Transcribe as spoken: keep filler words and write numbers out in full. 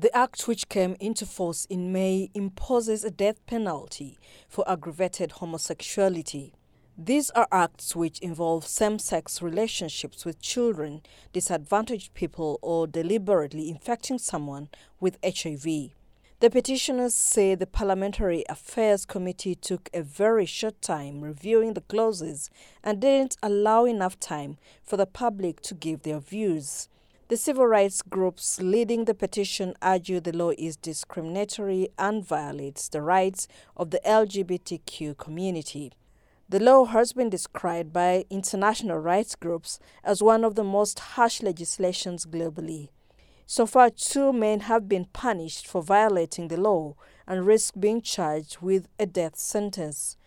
The act, which came into force in May, imposes a death penalty for aggravated homosexuality. These are acts which involve same-sex relationships with children, disadvantaged people, or deliberately infecting someone with H I V. The petitioners say the Parliamentary Affairs Committee took a very short time reviewing the clauses and didn't allow enough time for the public to give their views. The civil rights groups leading the petition argue the law is discriminatory and violates the rights of the L G B T Q community. The law has been described by international rights groups as one of the most harsh legislations globally. So far, two men have been punished for violating the law and risk being charged with a death sentence.